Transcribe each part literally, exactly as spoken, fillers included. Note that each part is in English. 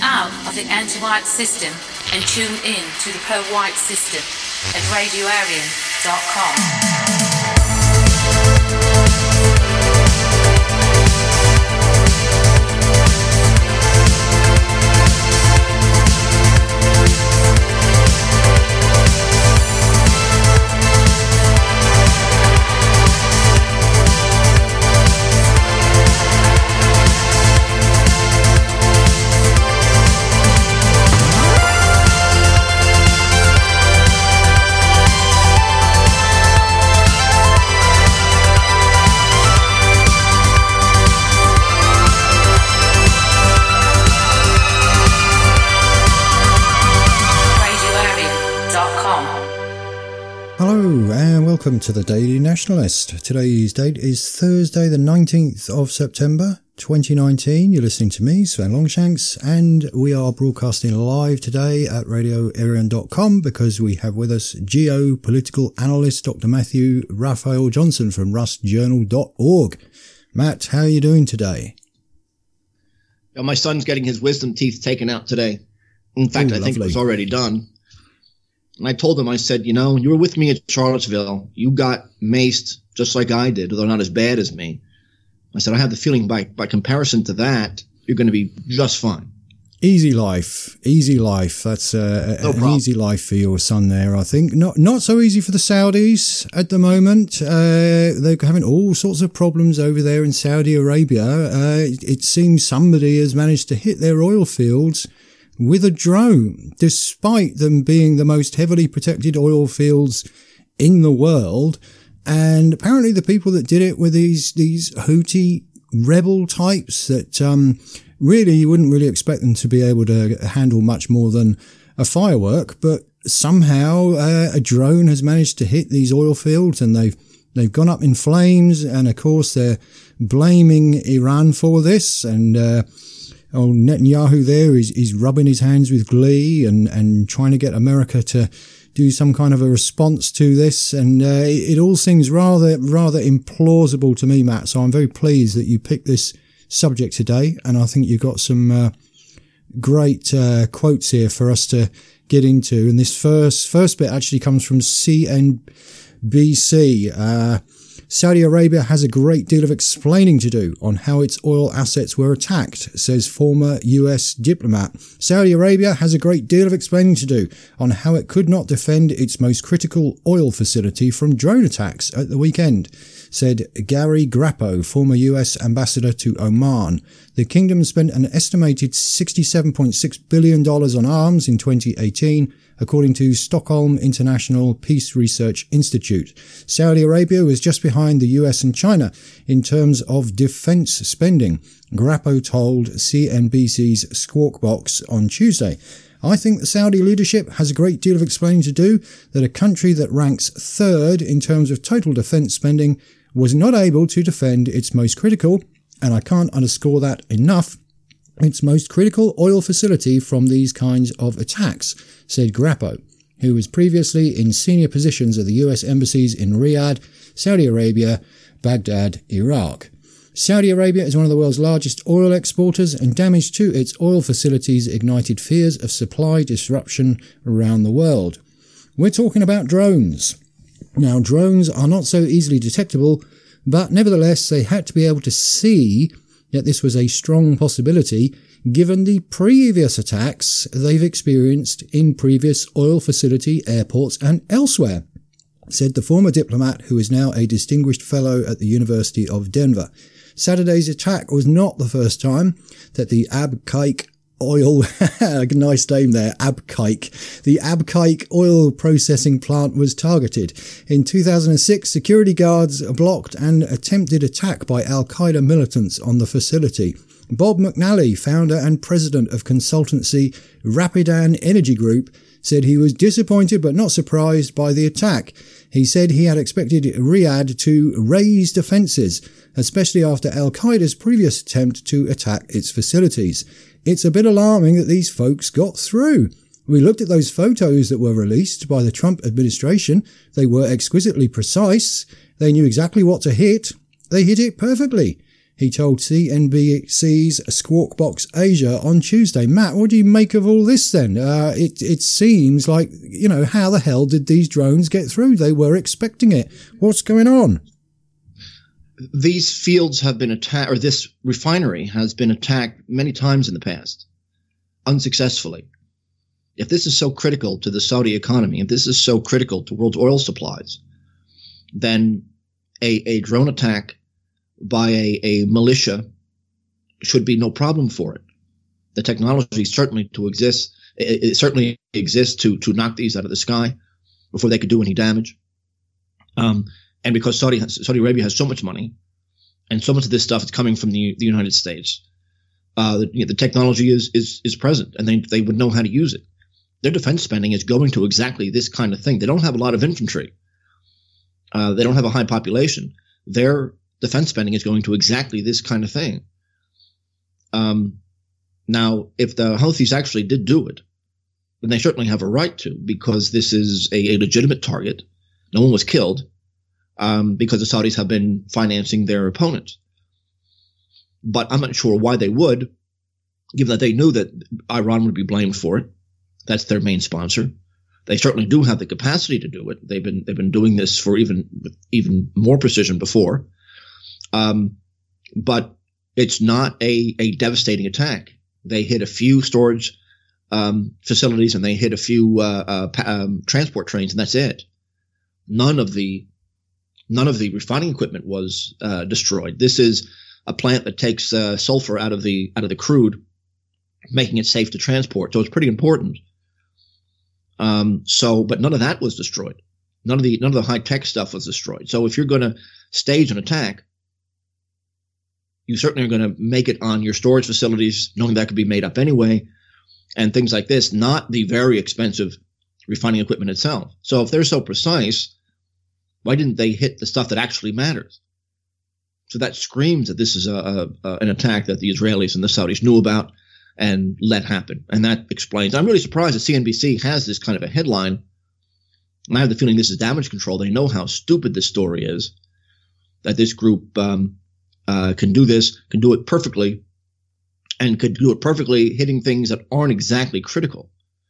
out of the anti-white system and tune in to the pro-white system at radio arian dot com. Hello and welcome to the Daily Nationalist. Today's date is Thursday the nineteenth of September twenty nineteen. You're listening to me, Sven Longshanks, and we are broadcasting live today at radio arian dot com because we have with us geopolitical analyst Doctor Matthew Raphael Johnson from rust journal dot org. Matt, how are you doing today? Yeah, my son's getting his wisdom teeth taken out today. In fact, Ooh, I think it was already done. And I told him, I said, you know, you were with me at Charlottesville. You got maced just like I did, although not as bad as me. I said, I have the feeling by, by comparison to that, you're going to be just fine. Easy life. Easy life. That's uh, no an problem. Easy life for your son there, I think. Not not so easy for the Saudis at the moment. Uh, they're having all sorts of problems over there in Saudi Arabia. Uh, it, it seems somebody has managed to hit their oil fields with a drone, despite them being the most heavily protected oil fields in the world. And apparently the people that did it were these, these Houthi rebel types that, um, really you wouldn't really expect them to be able to handle much more than a firework. But somehow, uh, a drone has managed to hit these oil fields and they've, they've gone up in flames. And of course they're blaming Iran for this. And, uh, Oh, Netanyahu there is, is rubbing his hands with glee and, and trying to get America to do some kind of a response to this. And uh, it, it all seems rather, rather implausible to me, Matt. So I'm very pleased that you picked this subject today. And I think you've got some uh, great uh, quotes here for us to get into. And this first, first bit actually comes from C N B C. Uh, Saudi Arabia has a great deal of explaining to do on how its oil assets were attacked, says former U S diplomat. Saudi Arabia has a great deal of explaining to do on how it could not defend its most critical oil facility from drone attacks at the weekend, said Gary Grappo, former U S ambassador to Oman. The kingdom spent an estimated sixty-seven point six billion dollars on arms in twenty eighteen, according to Stockholm International Peace Research Institute. Saudi Arabia was just behind the U S and China in terms of defense spending, Grappo told C N B C's Squawk Box on Tuesday. I think the Saudi leadership has a great deal of explaining to do that a country that ranks third in terms of total defense spending was not able to defend its most critical, and I can't underscore that enough, its most critical oil facility from these kinds of attacks, said Grappo, who was previously in senior positions at the U S embassies in Riyadh, Saudi Arabia, Baghdad, Iraq. Saudi Arabia is one of the world's largest oil exporters, and damage to its oil facilities ignited fears of supply disruption around the world. We're talking about drones. Now, drones are not so easily detectable, but nevertheless they had to be able to see that this was a strong possibility given the previous attacks they've experienced in previous oil facility airports and elsewhere, said the former diplomat who is now a distinguished fellow at the University of Denver. Saturday's attack was not the first time that the Abqaiq oil, nice name there, Abqaiq. The Abqaiq oil processing plant was targeted. In two thousand six, security guards blocked an attempted attack by Al-Qaeda militants on the facility. Bob McNally, founder and president of consultancy Rapidan Energy Group, said he was disappointed but not surprised by the attack. He said he had expected Riyadh to raise defences, especially after Al-Qaeda's previous attempt to attack its facilities. It's a bit alarming that these folks got through. We looked at those photos that were released by the Trump administration. They were exquisitely precise. They knew exactly what to hit. They hit it perfectly. he told C N B C's Squawk Box Asia on Tuesday. Matt, what do you make of all this then? Uh, it, it seems like, you know, how the hell did these drones get through? They were expecting it. What's going on? These fields have been attacked, or this refinery has been attacked many times in the past, unsuccessfully. If this is so critical to the Saudi economy, if this is so critical to world oil supplies, then a, a drone attack by a, a militia should be no problem for it. The technology certainly to exist, it, it certainly exists to to knock these out of the sky before they could do any damage. Um, and because Saudi has, Saudi Arabia has so much money, and so much of this stuff is coming from the, the United States, uh, the, you know, the technology is is is present, and they they would know how to use it. Their defense spending is going to exactly this kind of thing. They don't have a lot of infantry. Uh, they don't have a high population. Their defense spending is going to exactly this kind of thing. Um, now, if the Houthis actually did do it, then they certainly have a right to, because this is a, a legitimate target. No one was killed um, because the Saudis have been financing their opponents. But I'm not sure why they would, given that they knew that Iran would be blamed for it. That's their main sponsor. They certainly do have the capacity to do it. They've been they've been doing this for even even more precision before. Um, but it's not a, a devastating attack. They hit a few storage um, facilities and they hit a few uh, uh, pa- um, transport trains, and that's it. None of the none of the refining equipment was uh, destroyed. This is a plant that takes uh, sulfur out of the out of the crude, making it safe to transport. So it's pretty important. Um, so, but none of that was destroyed. None of the, none of the high tech stuff was destroyed. So if you're going to stage an attack, you certainly are going to make it on your storage facilities, knowing that could be made up anyway, and things like this, not the very expensive refining equipment itself. So if they're so precise, why didn't they hit the stuff that actually matters? So that screams that this is a, a, a an attack that the Israelis and the Saudis knew about and let happen. And that explains. I'm really surprised that C N B C has this kind of a headline. And I have the feeling this is damage control. They know how stupid this story is, that this group um, uh, can do this, can do it perfectly, and could do it perfectly hitting things that aren't exactly critical.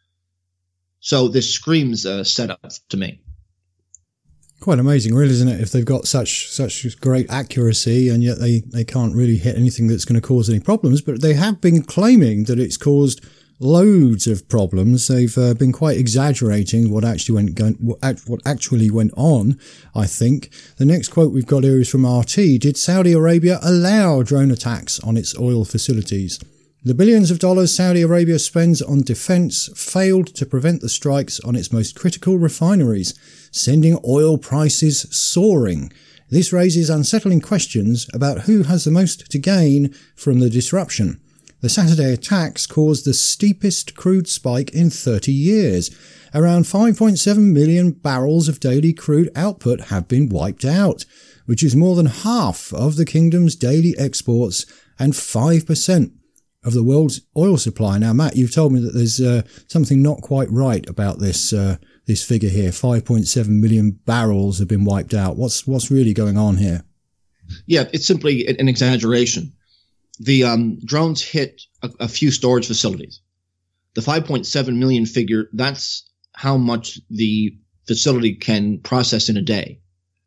So this screams uh, setup to me. Quite amazing, really, isn't it? If they've got such such great accuracy and yet they, they can't really hit anything that's going to cause any problems. But they have been claiming that it's caused loads of problems. They've uh, been quite exaggerating what actually went going, what actually went on, I think. The next quote we've got here is from R T. Did Saudi Arabia allow drone attacks on its oil facilities? The billions of dollars Saudi Arabia spends on defense failed to prevent the strikes on its most critical refineries, sending oil prices soaring. This raises unsettling questions about who has the most to gain from the disruption. The Saturday attacks caused the steepest crude spike in thirty years. Around five point seven million barrels of daily crude output have been wiped out, which is more than half of the kingdom's daily exports and five percent of the world's oil supply. Now, Matt, you've told me that there's uh, something not quite right about this uh, this figure here. five point seven million barrels have been wiped out. What's what's really going on here? Yeah, it's simply an exaggeration. The um, drones hit a, a few storage facilities. The five point seven million figure, that's how much the facility can process in a day.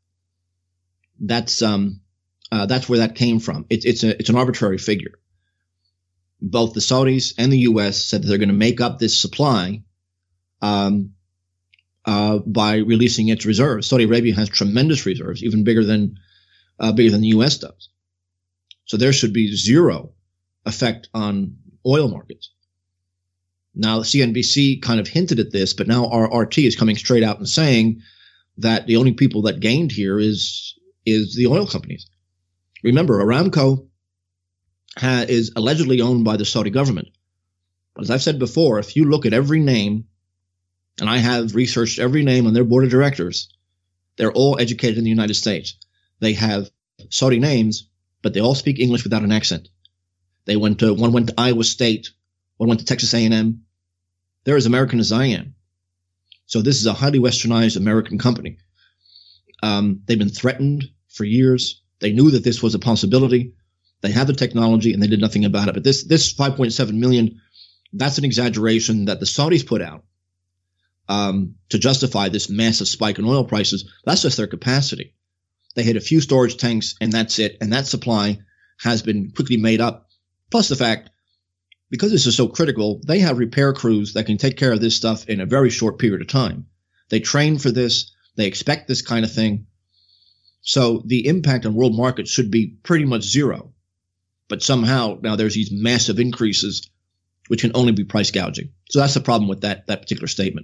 That's um uh, that's where that came from. It's it's a it's an arbitrary figure. Both the Saudis and the U S said that they're going to make up this supply um, uh, by releasing its reserves. Saudi Arabia has tremendous reserves, even bigger than uh, bigger than the U S does. So there should be zero effect on oil markets. Now, C N B C kind of hinted at this, but now our R T is coming straight out and saying that the only people that gained here is is the oil companies. Remember, Aramco Ha, is allegedly owned by the Saudi government. But as I've said before, if you look at every name, and I have researched every name on their board of directors, they're all educated in the United States. They have Saudi names, but they all speak English without an accent. They went to one went to Iowa State, one went to Texas A and M. They're as American as I am. So this is a highly westernized American company. Um, they've been threatened for years. They knew that this was a possibility. They have the technology, and they did nothing about it. But this this five point seven million, that's an exaggeration that the Saudis put out um, to justify this massive spike in oil prices. That's just their capacity. They hit a few storage tanks, and that's it. And that supply has been quickly made up. Plus the fact, because this is so critical, they have repair crews that can take care of this stuff in a very short period of time. They train for this. They expect this kind of thing. So the impact on world markets should be pretty much zero. But somehow now there's these massive increases, which can only be price gouging. So that's the problem with that, that particular statement.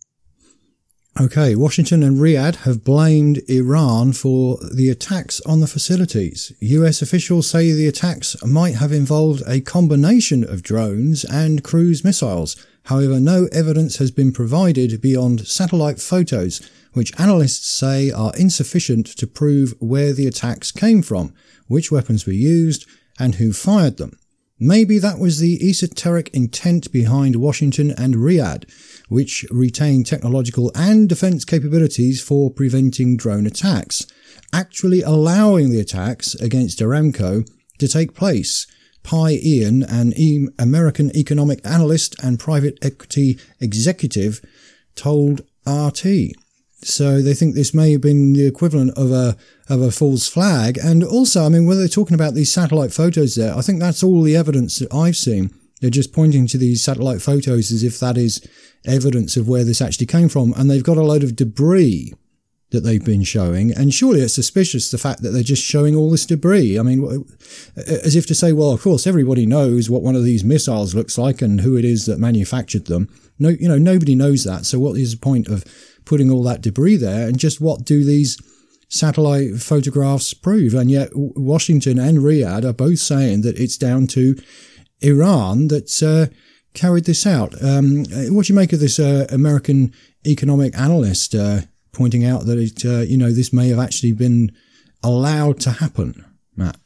Okay, Washington and Riyadh have blamed Iran for the attacks on the facilities. U S officials say the attacks might have involved a combination of drones and cruise missiles. However, no evidence has been provided beyond satellite photos, which analysts say are insufficient to prove where the attacks came from, which weapons were used, and who fired them. Maybe that was the esoteric intent behind Washington and Riyadh, which retain technological and defense capabilities for preventing drone attacks, actually allowing the attacks against Aramco to take place. Pi Ian, an e- American economic analyst and private equity executive, told R T. So they think this may have been the equivalent of a of a false flag. And also, I mean, when they're talking about these satellite photos there, I think that's all the evidence that I've seen. They're just pointing to these satellite photos as if that is evidence of where this actually came from. And they've got a load of debris that they've been showing. And surely it's suspicious, the fact that they're just showing all this debris. I mean, as if to say, well, of course, everybody knows what one of these missiles looks like and who it is that manufactured them. No, you know, nobody knows that. So what is the point of putting all that debris there? And just what do these satellite photographs prove? And yet Washington and Riyadh are both saying that it's down to Iran that's uh, carried this out. Um, what do you make of this uh, American economic analyst uh, pointing out that it, uh, you know, this may have actually been allowed to happen, Matt?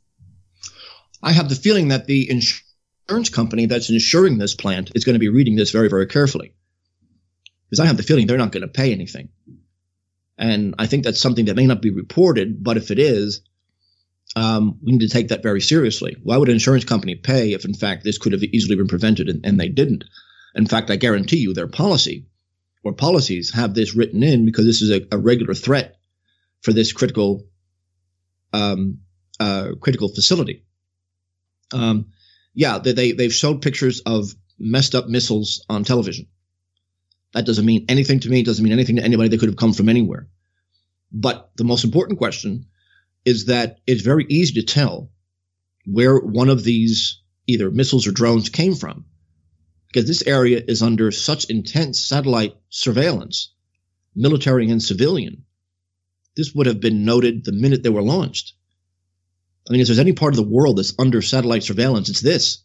I have the feeling that the insurance company that's insuring this plant is going to be reading this very, very carefully. Because I have the feeling they're not going to pay anything. And I think that's something that may not be reported, but if it is, um, we need to take that very seriously. Why would an insurance company pay if, in fact, this could have easily been prevented and, and they didn't? In fact, I guarantee you their policy or policies have this written in because this is a, a regular threat for this critical um, uh, critical facility. Um, yeah, they, they, they've showed pictures of messed up missiles on television. That doesn't mean anything to me. It doesn't mean anything to anybody. They could have come from anywhere. But the most important question is that it's very easy to tell where one of these either missiles or drones came from, because this area is under such intense satellite surveillance, military and civilian. This would have been noted the minute they were launched. I mean, if there's any part of the world that's under satellite surveillance, it's this.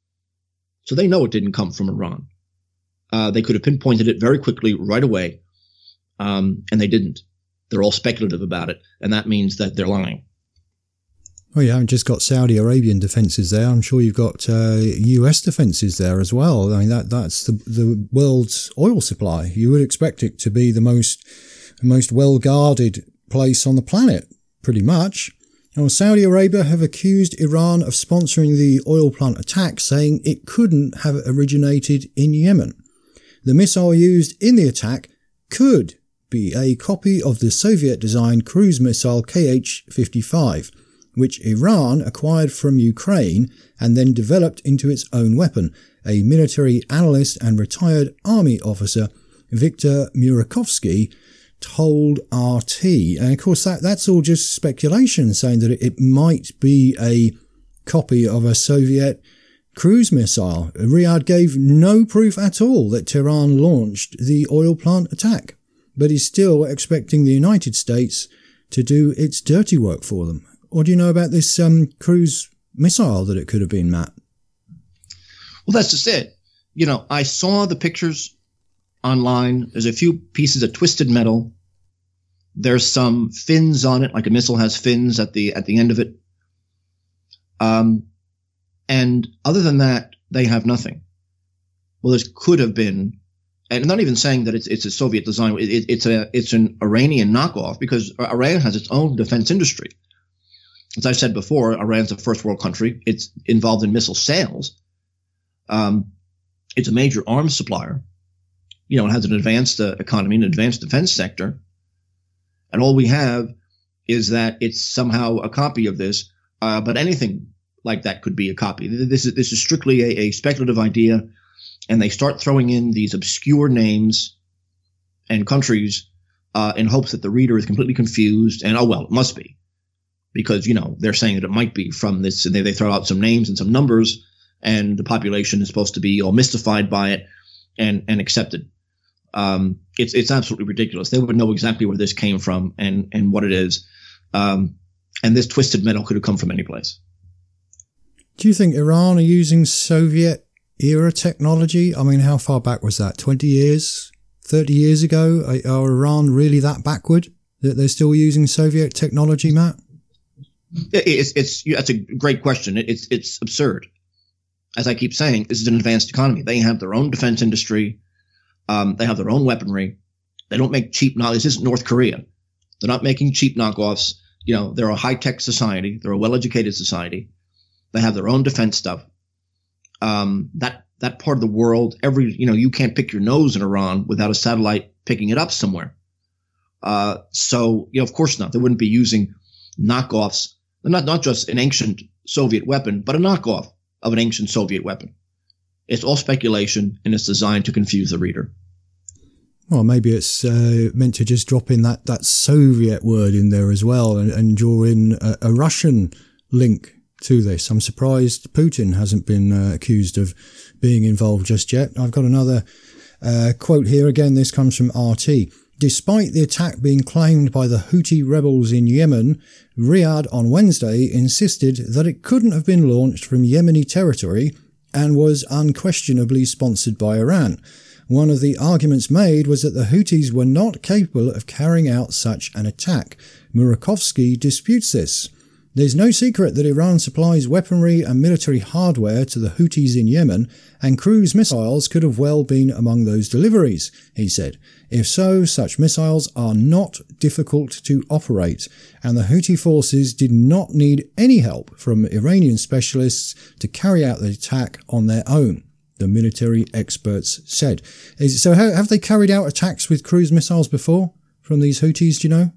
So they know it didn't come from Iran. Uh, they could have pinpointed it very quickly right away, um, and they didn't. They're all speculative about it, and that means that they're lying. Well, you haven't just got Saudi Arabian defences there. I'm sure you've got uh, U S defences there as well. I mean, that that's the the world's oil supply. You would expect it to be the most most well-guarded place on the planet, pretty much. Now, Saudi Arabia have accused Iran of sponsoring the oil plant attack, saying it couldn't have originated in Yemen. The missile used in the attack could be a copy of the Soviet-designed cruise missile K H fifty-five, which Iran acquired from Ukraine and then developed into its own weapon, a military analyst and retired army officer, Viktor Murakovsky, told R T. And of course, that, that's all just speculation, saying that it, it might be a copy of a Soviet cruise missile. Riyadh gave no proof at all that Tehran launched the oil plant attack, but is still expecting the United States to do its dirty work for them. What do you know about this um, cruise missile that it could have been, Matt? Well, that's just it. You know, I saw the pictures online. There's a few pieces of twisted metal. There's some fins on it, like a missile has fins at the at the end of it. Um, and other than that, they have nothing. Well, this could have been, and I'm not even saying that it's it's a Soviet design. It, it's a it's an Iranian knockoff, because Iran has its own defense industry. as I said before, Iran's a first world country. It's involved in missile sales. Um, it's a major arms supplier. You know, it has an advanced uh, economy, an advanced defense sector. And all we have is that it's somehow a copy of this. Uh, but anything like that could be a copy. This is, this is strictly a, a speculative idea. And they start throwing in these obscure names and countries uh, in hopes that the reader is completely confused. And, oh, well, it must be. Because, you know, they're saying that it might be from this, and they, they throw out some names and some numbers, and the population is supposed to be all mystified by it and, and accepted. Um, it's, it's absolutely ridiculous. They would know exactly where this came from and, and what it is. Um, and this twisted metal could have come from any place. Do you think Iran are using Soviet era technology? I mean, how far back was that? twenty years? thirty years ago? Are, are Iran really that backward that they're still using Soviet technology, Matt? It's, it's, that's a great question. It's, it's absurd. As I keep saying, this is an advanced economy. They have their own defense industry. Um, they have their own weaponry. They don't make cheap, no, this isn't North Korea. They're not making cheap knockoffs. You know, they're a high-tech society. They're a well-educated society. They have their own defense stuff. Um, that, that part of the world, every, you know, you can't pick your nose in Iran without a satellite picking it up somewhere. Uh, so, you know, of course not. They wouldn't be using knockoffs. Not, not just an ancient Soviet weapon, but a knockoff of an ancient Soviet weapon. It's all speculation, and it's designed to confuse the reader. Well, maybe it's uh, meant to just drop in that, that Soviet word in there as well and, and draw in a, a Russian link to this. I'm surprised Putin hasn't been uh, accused of being involved just yet. I've got another uh, quote here. Again, this comes from R T. Despite the attack being claimed by the Houthi rebels in Yemen, Riyadh on Wednesday insisted that it couldn't have been launched from Yemeni territory and was unquestionably sponsored by Iran. One of the arguments made was that the Houthis were not capable of carrying out such an attack. Murakovsky disputes this. There's no secret that Iran supplies weaponry and military hardware to the Houthis in Yemen, and cruise missiles could have well been among those deliveries, he said. If so, such missiles are not difficult to operate, and the Houthi forces did not need any help from Iranian specialists to carry out the attack on their own, the military experts said. Is, so how, have they carried out attacks with cruise missiles before from these Houthis, do you know?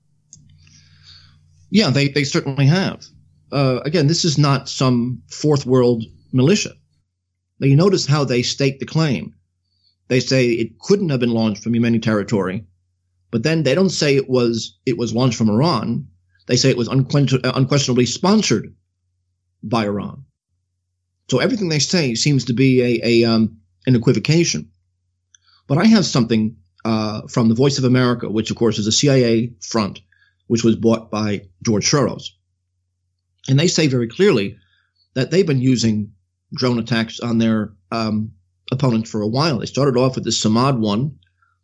Yeah, they, they certainly have. Uh, again, this is not some fourth world militia. Now, you notice how they state the claim. They say it couldn't have been launched from Yemeni territory, but then they don't say it was it was launched from Iran. They say it was unquestion- unquestionably sponsored by Iran. So everything they say seems to be a, a um, an equivocation. But I have something uh, from the Voice of America, which of course is a C I A front, which was bought by George Soros. And they say very clearly that they've been using drone attacks on their um, opponents for a while. They started off with the Samad one,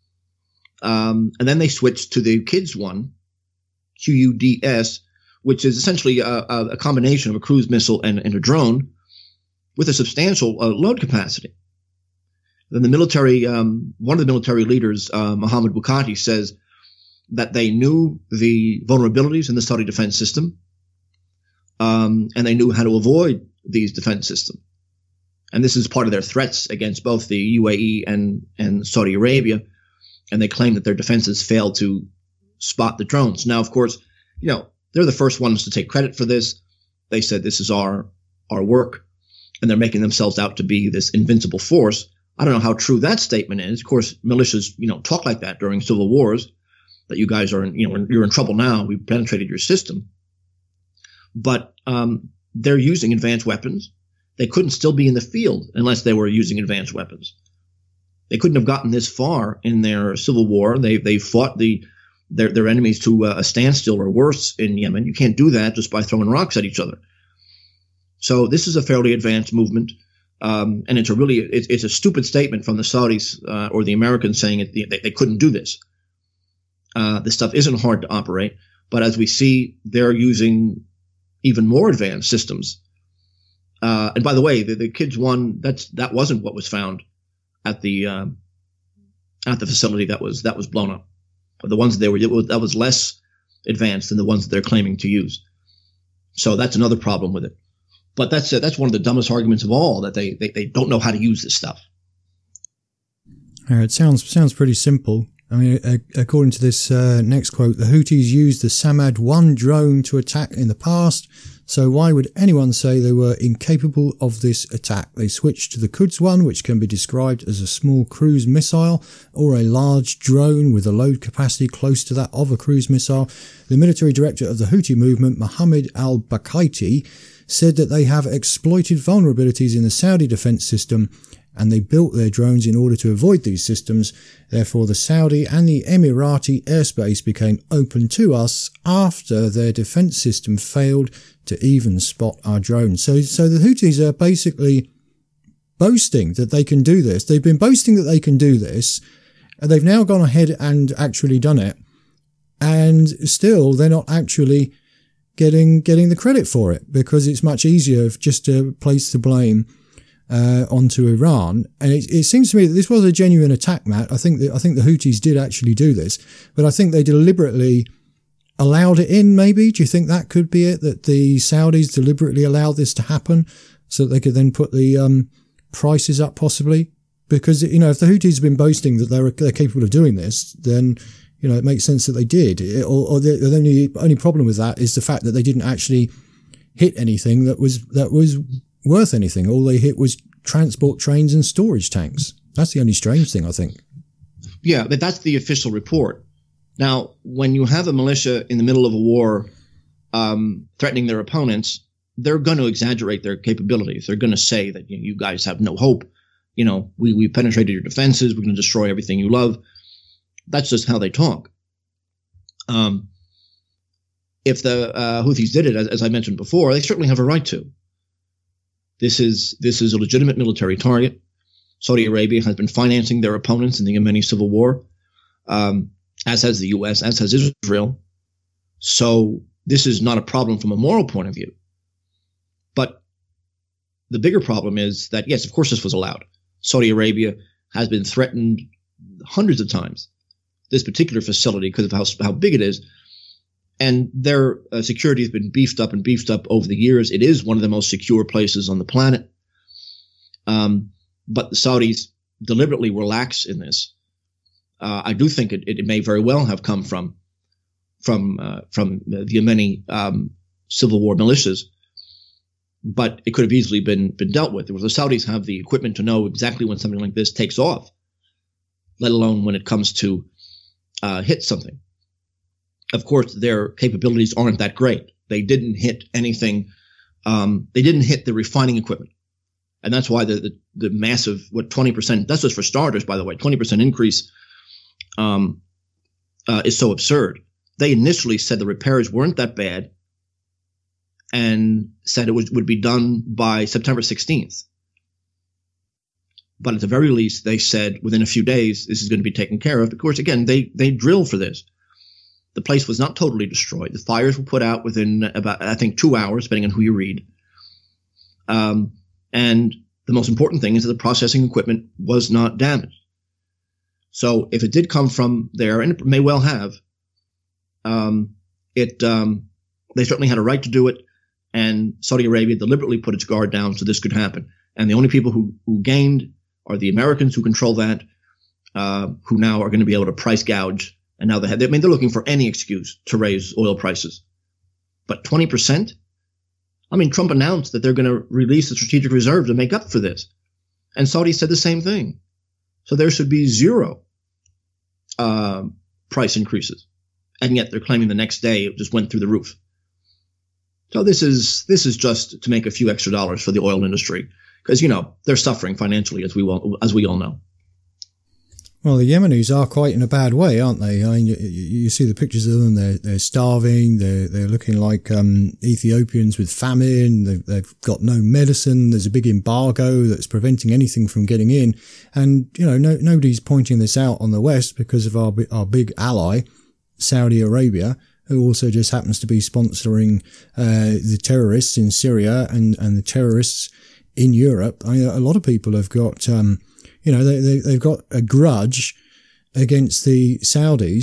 um, and then they switched to the Q U D S one, Q U D S, which is essentially a, a combination of a cruise missile and, and a drone with a substantial uh, load capacity. Then the military, um, one of the military leaders, uh, Mohammed Bukhati, says that they knew the vulnerabilities in the Saudi defense system, um, and they knew how to avoid these defense systems. And this is part of their threats against both the U A E and, and Saudi Arabia. And they claim that their defenses failed to spot the drones. Now, of course, you know, they're the first ones to take credit for this. They said this is our, our work, and they're making themselves out to be this invincible force. I don't know how true that statement is. Of course, militias, you know, talk like that during civil wars, that you guys are, in, you know, you're in trouble now. We've penetrated your system. But um, they're using advanced weapons. They couldn't still be in the field unless they were using advanced weapons. They couldn't have gotten this far in their civil war. They they fought the their their enemies to a standstill or worse in Yemen. You can't do that just by throwing rocks at each other. So this is a fairly advanced movement, um, and it's a really it's, it's a stupid statement from the Saudis uh, or the Americans saying it, they, they couldn't do this. Uh, this stuff isn't hard to operate, but as we see, they're using even more advanced systems. Uh, and by the way, the, the Q U D S one, that's, that wasn't what was found at the, um, at the facility that was, that was blown up. But the ones that they were, it was, that was less advanced than the ones that they're claiming to use. So that's another problem with it. But that's uh, that's one of the dumbest arguments of all, that they, they, they don't know how to use this stuff. Uh, it sounds sounds pretty simple. I mean, uh, according to this uh, next quote, the Houthis used the Samad one drone to attack in the past, so why would anyone say they were incapable of this attack? They switched to the Quds one, which can be described as a small cruise missile or a large drone with a load capacity close to that of a cruise missile. The military director of the Houthi movement, Mohammed al-Bakaiti, said that they have exploited vulnerabilities in the Saudi defense system, and they built their drones in order to avoid these systems. Therefore, the Saudi and the Emirati airspace became open to us after their defense system failed to even spot our drones. So, so the Houthis are basically boasting that they can do this. They've been boasting that they can do this, and they've now gone ahead and actually done it. And still, they're not actually getting getting the credit for it, because it's much easier just to place the blame Uh, onto Iran. And it, it seems to me that this was a genuine attack, Matt. I think that, I think the Houthis did actually do this, but I think they deliberately allowed it in, maybe. Do you think that could be it? That the Saudis deliberately allowed this to happen so that they could then put the um, prices up, possibly? Because, you know, if the Houthis have been boasting that they're, they're capable of doing this, then, you know, it makes sense that they did. It, or, or the, the only, only problem with that is the fact that they didn't actually hit anything that was, that was worth anything. All they hit was transport trains and storage tanks. That's the only strange thing, I think. Yeah, but that's the official report. Now, when you have a militia in the middle of a war um, threatening their opponents, they're going to exaggerate their capabilities. They're going to say that, you know, you guys have no hope. You know, we, we penetrated your defenses. We're going to destroy everything you love. That's just how they talk. Um, if the uh, Houthis did it, as, as I mentioned before, they certainly have a right to. This is this is a legitimate military target. Saudi Arabia has been financing their opponents in the Yemeni civil war, um, as has the U S, as has Israel. So this is not a problem from a moral point of view. But the bigger problem is that, yes, of course this was allowed. Saudi Arabia has been threatened hundreds of times, this particular facility, because of how, how big it is. And their uh, security has been beefed up and beefed up over the years. It is one of the most secure places on the planet. Um, but the Saudis deliberately relax in this. Uh, I do think it, it may very well have come from from uh, from the Yemeni um, civil war militias, but it could have easily been been dealt with. The Saudis have the equipment to know exactly when something like this takes off, let alone when it comes to uh, hit something. Of course, their capabilities aren't that great. They didn't hit anything. Um, they didn't hit the refining equipment. And that's why the, the, the massive, what, twenty percent, that's just for starters, by the way, twenty percent increase um, uh, is so absurd. They initially said the repairs weren't that bad and said it was, would be done by September sixteenth. But at the very least, they said within a few days, this is going to be taken care of. Of course, again, they, they drill for this. The place was not totally destroyed. The fires were put out within about, I think, two hours, depending on who you read. Um, and the most important thing is that the processing equipment was not damaged. So if it did come from there, and it may well have, um, it um, they certainly had a right to do it. And Saudi Arabia deliberately put its guard down so this could happen. And the only people who, who gained are the Americans who control that, uh, who now are going to be able to price gouge. And now they have, I mean, they're looking for any excuse to raise oil prices. But twenty percent? I mean, Trump announced that they're going to release the strategic reserve to make up for this. And Saudi said the same thing. So there should be zero uh, price increases. And yet they're claiming the next day it just went through the roof. So this is this is just to make a few extra dollars for the oil industry. Because, you know, they're suffering financially, as we will, as we all know. Well, the Yemenis are quite in a bad way, aren't they? I mean, you, you see the pictures of them. They're, they're starving. They're, they're looking like um, Ethiopians with famine. They've, they've got no medicine. There's a big embargo that's preventing anything from getting in. And, you know, no, nobody's pointing this out on the West because of our, our big ally, Saudi Arabia, who also just happens to be sponsoring uh, the terrorists in Syria and, and the terrorists in Europe. I mean, a lot of people have got... Um, You know, they, they, they've got a grudge against the Saudis,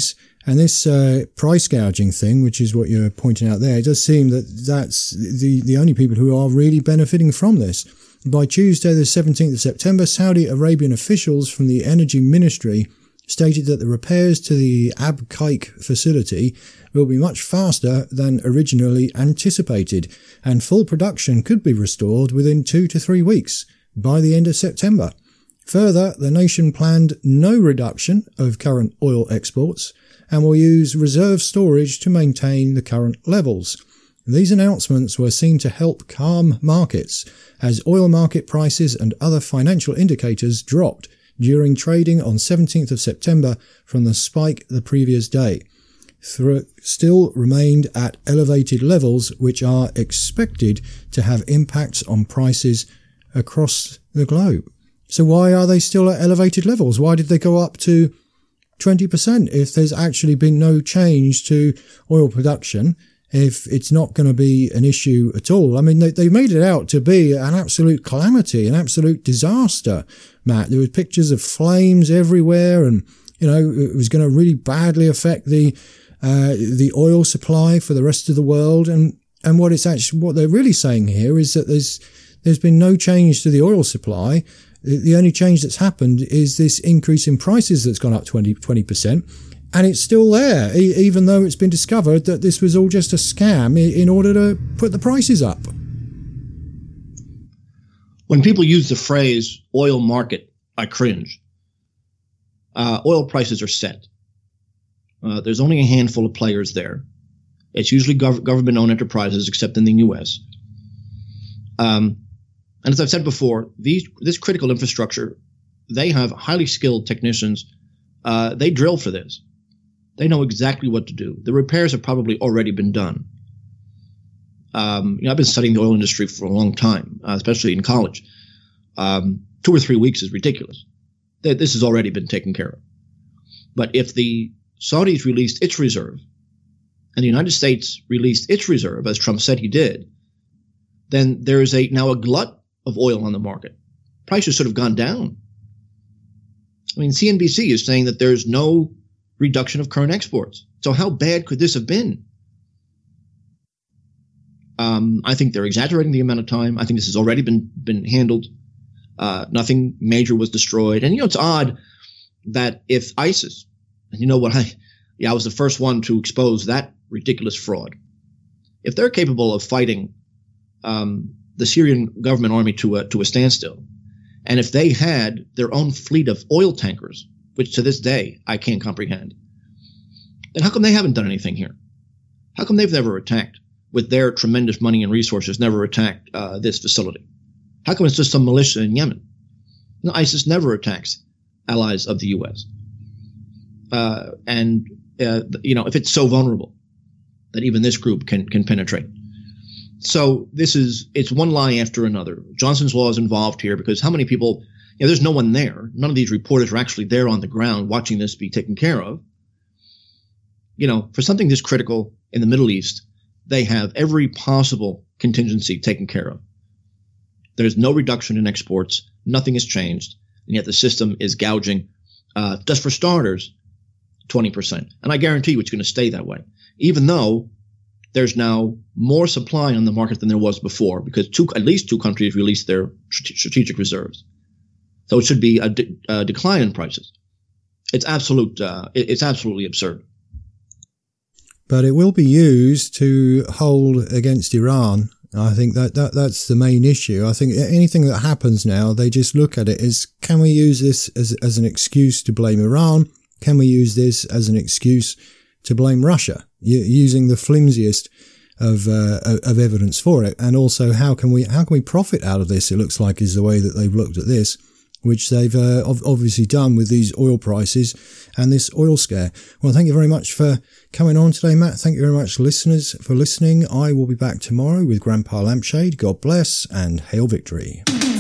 And this uh, price gouging thing, which is what you're pointing out there, it does seem that that's the, the only people who are really benefiting from this. By Tuesday, the seventeenth of September, Saudi Arabian officials from the Energy Ministry stated that the repairs to the Abqaiq facility will be much faster than originally anticipated, and full production could be restored within two to three weeks by the end of September. Further, the nation planned no reduction of current oil exports and will use reserve storage to maintain the current levels. These announcements were seen to help calm markets as oil market prices and other financial indicators dropped during trading on seventeenth of September from the spike the previous day. Through, still remained at elevated levels, which are expected to have impacts on prices across the globe. So why are they still at elevated levels? Why did they go up to twenty percent if there's actually been no change to oil production, if it's not going to be an issue at all? I mean, they, they made it out to be an absolute calamity, an absolute disaster, Matt. There were pictures of flames everywhere, and, you know, it was going to really badly affect the uh, the oil supply for the rest of the world. And, and what it's actually, what they're really saying here is that there's there's been no change to the oil supply. The only change that's happened is this increase in prices that's gone up twenty percent, and it's still there, even though it's been discovered that this was all just a scam in order to put the prices up. When people use the phrase oil market, I cringe. Uh, oil prices are set. Uh, there's only a handful of players there. It's usually gov- government-owned enterprises, except in the U S. Um, And as I've said before, these, this critical infrastructure, they have highly skilled technicians. Uh, they drill for this. They know exactly what to do. The repairs have probably already been done. Um, you know, I've been studying the oil industry for a long time, uh, especially in college. Um, two or three weeks is ridiculous. They, this has already been taken care of. But if the Saudis released its reserve and the United States released its reserve, as Trump said he did, then there is a now a glut of oil on the market. Prices should have gone down. I mean, C N B C is saying that there's no reduction of current exports. So how bad could this have been? Um, I think they're exaggerating the amount of time. I think this has already been been handled. Uh, nothing major was destroyed. And, you know, it's odd that if ISIS, and you know what, I, yeah, I was the first one to expose that ridiculous fraud. If they're capable of fighting um, the Syrian government army to a, to a standstill, and if they had their own fleet of oil tankers, which to this day I can't comprehend, then how come they haven't done anything here? How come they've never attacked, with their tremendous money and resources, never attacked uh, this facility? How come it's just some militia in Yemen? No, ISIS never attacks allies of the U S. Uh, and, uh, you know, if it's so vulnerable that even this group can, can penetrate. So this is, it's one lie after another. Johnson's Law is involved here because how many people, you know, there's no one there. None of these reporters are actually there on the ground watching this be taken care of. You know, for something this critical in the Middle East, they have every possible contingency taken care of. There's no reduction in exports. Nothing has changed. And yet the system is gouging, uh, just for starters, twenty percent. And I guarantee you it's going to stay that way, even though there's now more supply on the market than there was before, because two, at least two countries released their strategic reserves. So it should be a, de- a decline in prices. It's absolute. Uh, it's absolutely absurd. But it will be used to hold against Iran. I think that, that that's the main issue. I think anything that happens now, they just look at it as, can we use this as as an excuse to blame Iran? Can we use this as an excuse to blame Russia? Using the flimsiest of uh, of evidence for it. And also, how can we how can we profit out of this? It looks like is the way that they've looked at this, which they've uh, obviously done with these oil prices and this oil scare. Well, thank you very much for coming on today, Matt. Thank you very much, listeners, for listening. I will be back tomorrow with Grandpa Lampshade. God bless and hail victory.